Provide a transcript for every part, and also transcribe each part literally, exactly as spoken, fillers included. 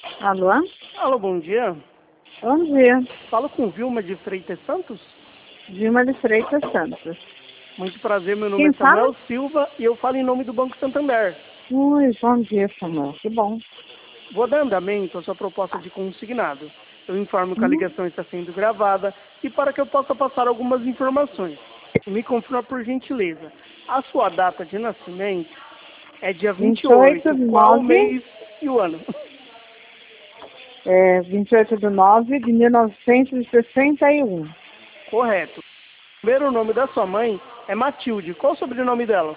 Alô? Alô, bom dia. Bom dia. Falo com Vilma de Freitas Santos? Vilma de Freitas Santos. Muito prazer, meu nome Quem é Samuel fala? Silva e eu falo em nome do Banco Santander. Oi, bom dia, Samuel. Que bom. Vou dar andamento à sua proposta de consignado. Eu informo que a Hum? ligação está sendo gravada e para que eu possa passar algumas informações. Me confirma por gentileza. A sua data de nascimento é dia vinte vinte e e oito oito. de Qual o nove, mês e o ano? é, vinte e oito de nove de mil novecentos e sessenta e um. Correto. O primeiro nome da sua mãe é Matilde. Qual o sobrenome dela?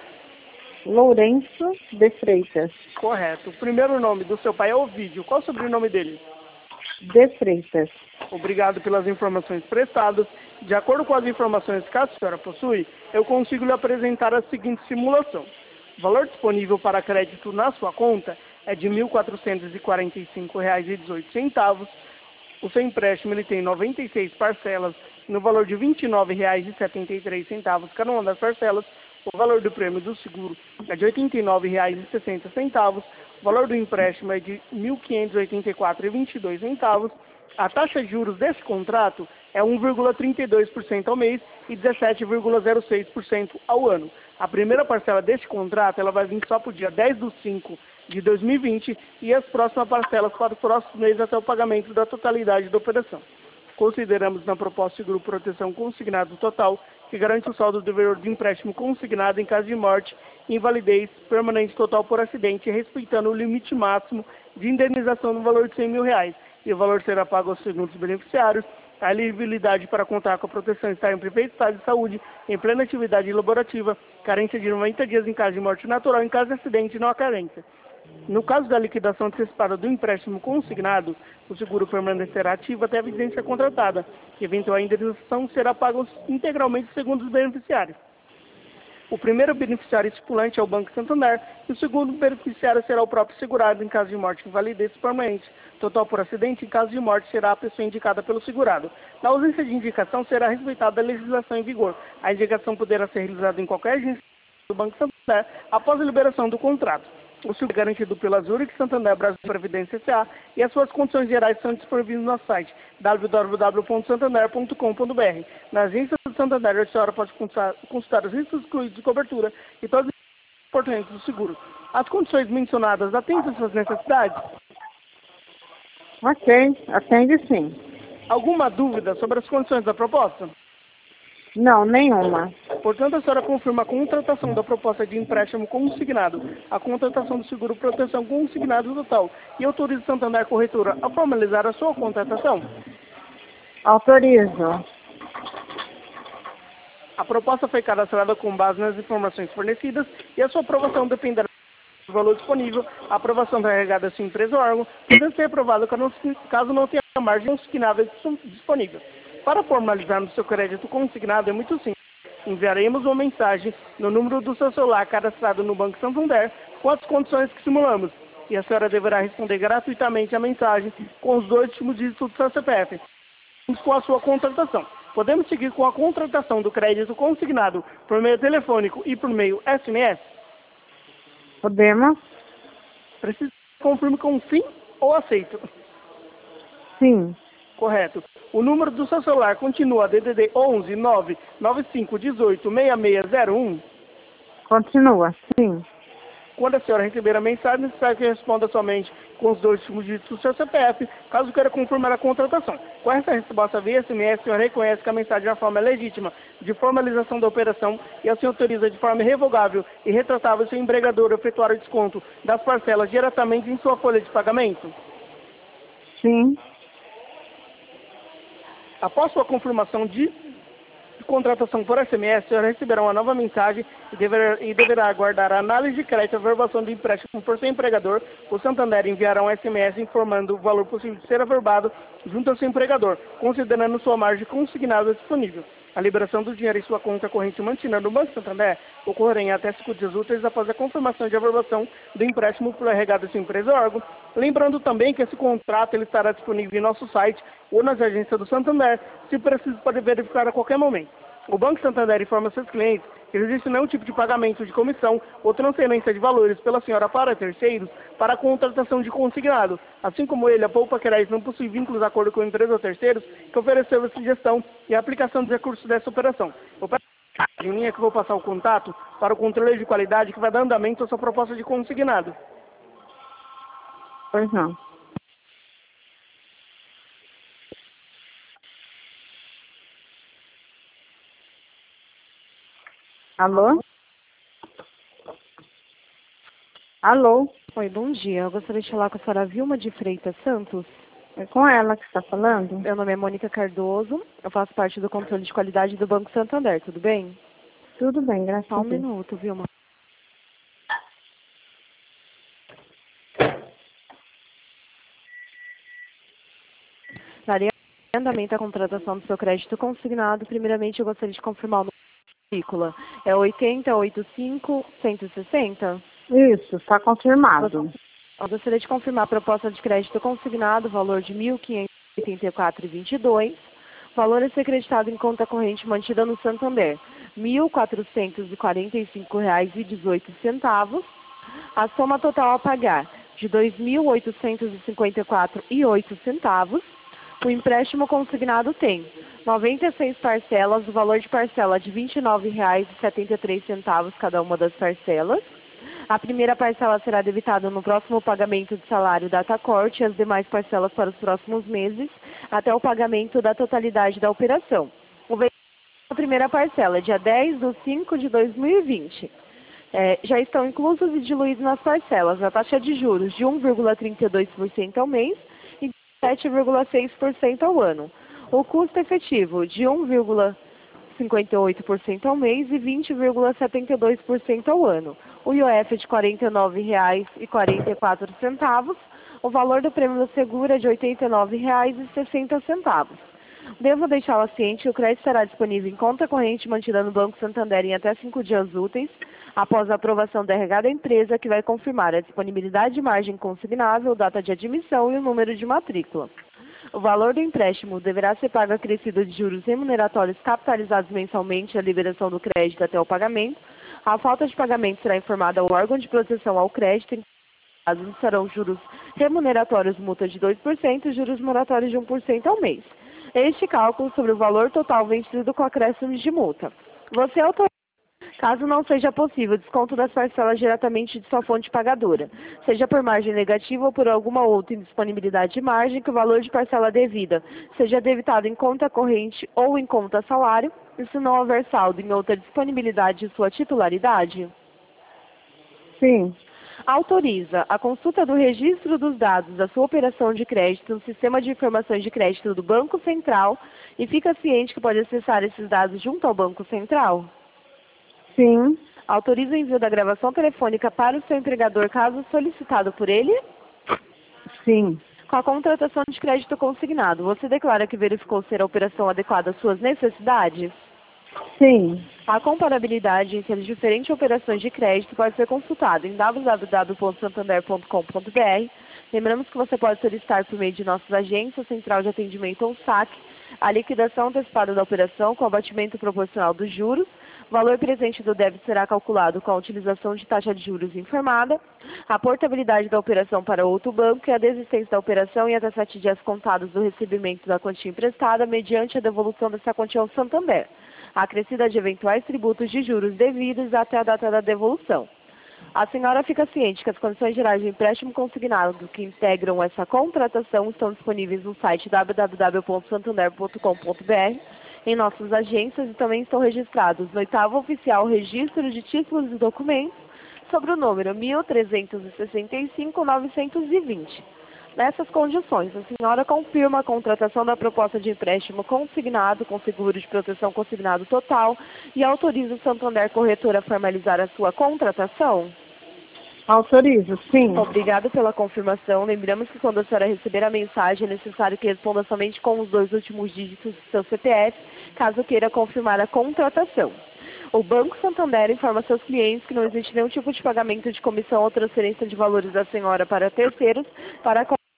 Lourenço de Freitas. Correto. O primeiro nome do seu pai é Ovídio. Qual o sobrenome dele? De Freitas. Obrigado pelas informações prestadas. De acordo com as informações que a senhora possui, eu consigo lhe apresentar a seguinte simulação. O valor disponível para crédito na sua conta é de mil quatrocentos e quarenta e cinco reais e dezoito centavos. O seu empréstimo ele tem noventa e seis parcelas no valor de vinte e nove reais e setenta e três centavos cada uma das parcelas. O valor do prêmio do seguro é de oitenta e nove reais e sessenta centavos. O valor do empréstimo é de mil quinhentos e oitenta e quatro reais e vinte e dois centavos. A taxa de juros desse contrato é um vírgula trinta e dois por cento ao mês e dezessete vírgula zero seis por cento ao ano. A primeira parcela deste contrato ela vai vir só para o dia dez de cinco de dois mil e vinte e as próximas parcelas para os próximos meses até o pagamento da totalidade da operação. Consideramos na proposta de grupo proteção consignado total, que garante o saldo do devedor de empréstimo consignado em caso de morte, invalidez, permanente total por acidente, respeitando o limite máximo de indenização no valor de cem mil reais. E o valor será pago aos segundos beneficiários. A elegibilidade para contar com a proteção está em perfeito estado de saúde, em plena atividade laborativa, carência de noventa dias em caso de morte natural, em caso de acidente não há carência. No caso da liquidação antecipada do empréstimo consignado, o seguro permanecerá ativo até a vigência contratada. Eventual indenização será paga integralmente segundo os beneficiários. O primeiro beneficiário estipulante é o Banco Santander e o segundo beneficiário será o próprio segurado em caso de morte e invalidez permanente. Total por acidente, em caso de morte, será a pessoa indicada pelo segurado. Na ausência de indicação, será respeitada a legislação em vigor. A indicação poderá ser realizada em qualquer agência do Banco Santander após a liberação do contrato. O seguro é garantido pela Zurich Santander Brasil Previdência S A e as suas condições gerais são disponíveis no nosso site w w w ponto santander ponto com ponto b r. Na agência do Santander, a senhora pode consultar, consultar os riscos excluídos de cobertura e todas as oportunidades do seguro. As condições mencionadas atendem às suas necessidades? Ok, atende sim. Alguma dúvida sobre as condições da proposta? Não, nenhuma. Portanto, a senhora confirma a contratação da proposta de empréstimo consignado, a contratação do seguro proteção consignado total e autoriza o Santander Corretora a formalizar a sua contratação. Autorizo. A proposta foi cadastrada com base nas informações fornecidas e a sua aprovação dependerá do valor disponível. A aprovação da regada sua empresa ou órgão deve ser aprovada caso não tenha margem consignável disponível. Para formalizarmos seu crédito consignado é muito simples. Enviaremos uma mensagem no número do seu celular cadastrado no Banco Santander com as condições que simulamos. E a senhora deverá responder gratuitamente a mensagem com os dois últimos dígitos do seu C P F com a sua contratação. Podemos seguir com a contratação do crédito consignado por meio telefônico e por meio S M S? Podemos? Preciso que confirme com sim ou aceito. Sim. Correto. O número do seu celular continua D D D onze nove nove cinco um oito seis seis zero um? Continua, sim. Quando a senhora receber a mensagem, necessário que responda somente com os dois últimos dígitos do seu C P F, caso queira confirmar a contratação. Com essa resposta via S M S, a senhora reconhece que a mensagem é a forma legítima de formalização da operação e assim autoriza de forma irrevogável e retratável seu empregador a efetuar o desconto das parcelas diretamente em sua folha de pagamento? Sim. Após sua confirmação de contratação por S M S, a senhora receberá uma nova mensagem e deverá, e deverá aguardar a análise de crédito e a averbação do empréstimo por seu empregador. O Santander enviará um S M S informando o valor possível de ser averbado junto ao seu empregador, considerando sua margem consignada disponível. A liberação do dinheiro em sua conta corrente mantida no Banco Santander ocorrerá em até cinco dias úteis após a confirmação de averbação do empréstimo por regado de sua empresa ou órgão. Lembrando também que esse contrato ele estará disponível em nosso site ou nas agências do Santander, se preciso pode verificar a qualquer momento. O Banco Santander informa seus clientes que não existe nenhum tipo de pagamento de comissão ou transferência de valores pela senhora para terceiros para a contratação de consignado. Assim como ele, a Poupa Crédito não possui vínculos de acordo com a empresa ou terceiros que ofereceu a sugestão e a aplicação dos recursos dessa operação. Eu peço a linha que eu vou passar o contato para o controle de qualidade que vai dar andamento à sua proposta de consignado. Pois não. Alô? Alô? Oi, bom dia. Eu gostaria de falar com a senhora Vilma de Freitas Santos. É com ela que está falando? Meu nome é Mônica Cardoso. Eu faço parte do controle de qualidade do Banco Santander. Tudo bem? Tudo bem, graças Só a um Deus. minuto, Vilma. Daria andamento à contratação do seu crédito consignado. Primeiramente, eu gostaria de confirmar o número da matrícula. É oitenta, oitenta e cinco, cento e sessenta? Isso, está confirmado. Eu gostaria de confirmar a proposta de crédito consignado, valor de mil quinhentos e oitenta e quatro reais e vinte e dois centavos. Valor a ser creditado em conta corrente mantida no Santander, mil quatrocentos e quarenta e cinco reais e dezoito centavos. A soma total a pagar de dois mil oitocentos e cinquenta e quatro reais e oito centavos. O empréstimo consignado tem noventa e seis parcelas, o valor de parcela de vinte e nove reais e setenta e três centavos cada uma das parcelas. A primeira parcela será debitada no próximo pagamento de salário data corte e as demais parcelas para os próximos meses, até o pagamento da totalidade da operação. O vencimento da primeira parcela é dia dez de cinco de dois mil e vinte. É, já estão inclusos e diluídos nas parcelas a taxa de juros de um vírgula trinta e dois por cento ao mês e sete vírgula seis por cento ao ano. O custo efetivo de um vírgula cinquenta e oito por cento ao mês e vinte vírgula setenta e dois por cento ao ano. O I O F é de quarenta e nove reais e quarenta e quatro centavos. O valor do prêmio do seguro é de oitenta e nove reais e sessenta centavos. Devo deixá-la ciente que o crédito estará disponível em conta corrente mantida no Banco Santander em até cinco dias úteis, após a aprovação da R H da empresa, que vai confirmar a disponibilidade de margem consignável, data de admissão e o número de matrícula. O valor do empréstimo deverá ser pago acrescido de juros remuneratórios capitalizados mensalmente à liberação do crédito até o pagamento. A falta de pagamento será informada ao órgão de proteção ao crédito, em caso serão juros remuneratórios multa de dois por cento e juros moratórios de um por cento ao mês. Este cálculo sobre o valor total vencido com acréscimos de multa. Você autoriza, caso não seja possível, desconto das parcelas diretamente de sua fonte pagadora, seja por margem negativa ou por alguma outra indisponibilidade de margem, que o valor de parcela devida seja debitado em conta corrente ou em conta salário, e se não houver saldo em outra disponibilidade de sua titularidade? Sim. Autoriza a consulta do registro dos dados da sua operação de crédito no Sistema de Informações de Crédito do Banco Central e fica ciente que pode acessar esses dados junto ao Banco Central? Sim. Autoriza o envio da gravação telefônica para o seu empregador, caso solicitado por ele? Sim. Com a contratação de crédito consignado, você declara que verificou ser a operação adequada às suas necessidades? Sim. A comparabilidade entre as diferentes operações de crédito pode ser consultada em w w w ponto santander ponto com ponto b r. Lembramos que você pode solicitar por meio de nossas agências, central de atendimento ou S A C, a liquidação antecipada da operação com abatimento proporcional dos juros. O valor presente do débito será calculado com a utilização de taxa de juros informada, a portabilidade da operação para outro banco e a desistência da operação em até sete dias contados do recebimento da quantia emprestada mediante a devolução dessa quantia ao Santander, acrescida de eventuais tributos de juros devidos até a data da devolução. A senhora fica ciente que as condições gerais de empréstimo consignado que integram essa contratação estão disponíveis no site w w w ponto santander ponto com ponto b r, em nossas agências, e também estão registrados no oitavo oficial Registro de Títulos e Documentos, sobre o número mil trezentos e sessenta e cinco, novecentos e vinte. Nessas condições, a senhora confirma a contratação da proposta de empréstimo consignado com seguro de proteção consignado total e autoriza o Santander Corretor a formalizar a sua contratação? Autorizo, sim. Obrigado pela confirmação. Lembramos que quando a senhora receber a mensagem, é necessário que responda somente com os dois últimos dígitos do seu C P F, caso queira confirmar a contratação. O Banco Santander informa seus clientes que não existe nenhum tipo de pagamento de comissão ou transferência de valores da senhora para terceiros para a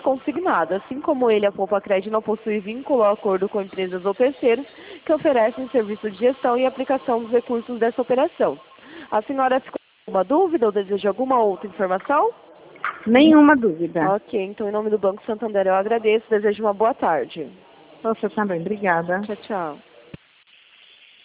crédito consignado. Assim como ele, a Poupa-Cred não possui vínculo ou acordo com empresas ou terceiros que oferecem serviço de gestão e aplicação dos recursos dessa operação. A senhora ficou com alguma dúvida ou deseja alguma outra informação? Nenhuma dúvida. Ok, então em nome do Banco Santander eu agradeço, desejo uma boa tarde. Você também, obrigada. Tchau, tchau.